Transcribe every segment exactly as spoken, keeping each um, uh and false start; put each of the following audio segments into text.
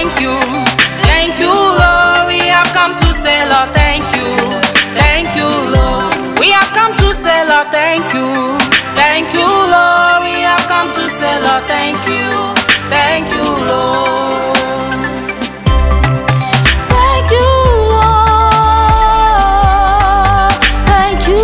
thank you. Thank you, Lord. We have come to say, Lord, thank you. Thank you, Lord. We have come to say, Lord, thank you. Thank you, Lord. We have come to say, Lord, thank you. Thank you, Lord. Thank you, Lord. Thank you,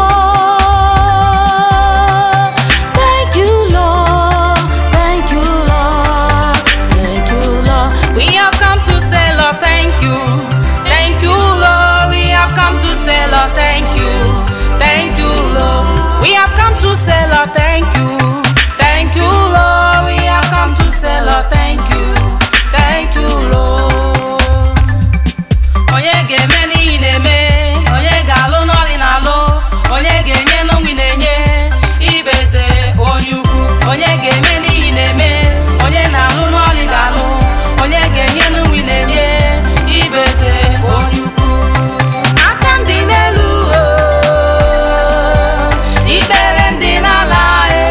Lord. Thank you, Lord. Thank you, Lord. Thank you, Lord. We have come to say, Lord, thank you. Thank you, Lord. We have come to say, Lord, thank you. Thank you, Lord. We have come to say, Lord, thank you. Thank you, Lord. We have come to say, Lord, thank you. Thank you, Lord. Onye ga-eme n'ihi na-eme, onye ga-alụ n'ọlị na-alụ, onye ga-enye n'onwe na-enye, ibeze onye ukwu. Onye ga-eme n'ihi na-eme, onye na-alụ n'ọlị ga-alụ, onye ga-enye n'onwe na-enye, ibeze onye ukwu. Aka m dị n'elu, ikpere m dị n'ala,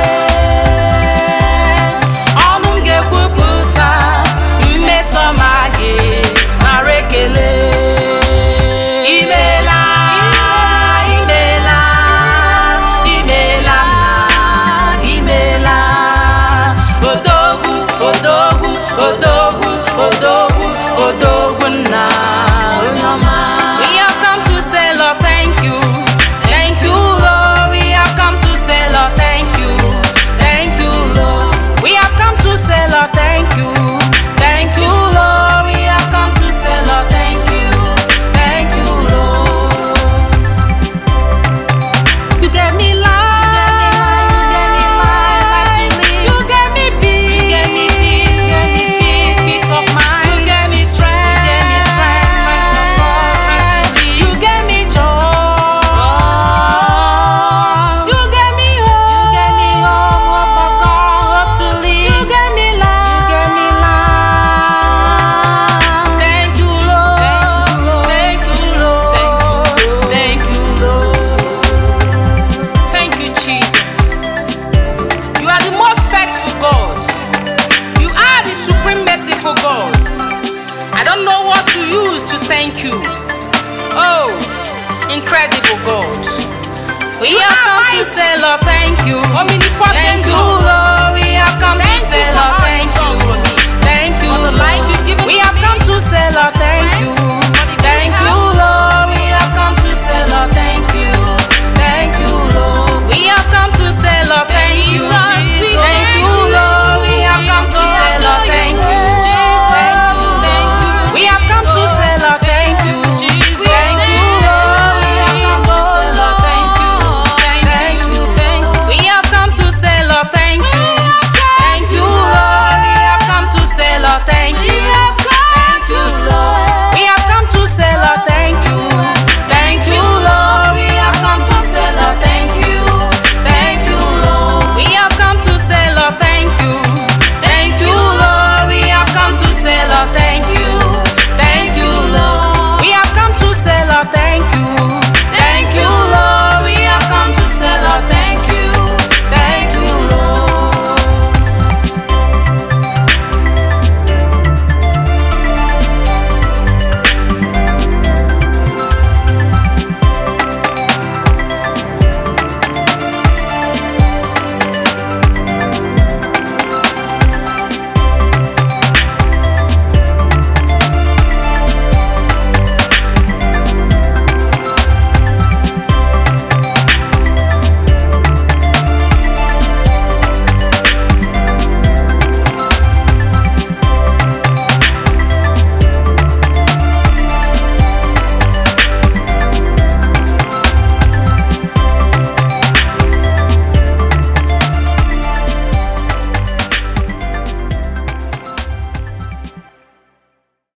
ọnụ m ga-ekwupụta mmesoma gị mara ekele. Imeela, imeela, imeela, imeela. Odogwu, odogwu, odogwu, odogwu, odogwu nna onye ọma. We have come to say, Lord, thank you. Thank you, Lord. We have come to say, Lord, thank you. Thank you, Lord. We have come to say, Lord, thank you. Thank you, Lord. We have come to say, Lord, thank you. Thank you, Lord. You gave me life. You gave me peace. You gave me peace. You gave me peace. Peace of mind. You gave me strength. You gave me strength. Strength of God. Strength to be. You gave me joy. You gave me hope. You gave me hope. Hope of God. Hope to live. You gave me life. You gave me life. Thank you, Lord. Thank you, Lord. Thank you, Lord. Thank you, Jesus. You are the most faithful God. You are the supreme merciful God. I don't know what to use to thank you. Oh, incredible God. We have come to say, Lord, thank you. Thank you, Lord. We have come to say, Lord,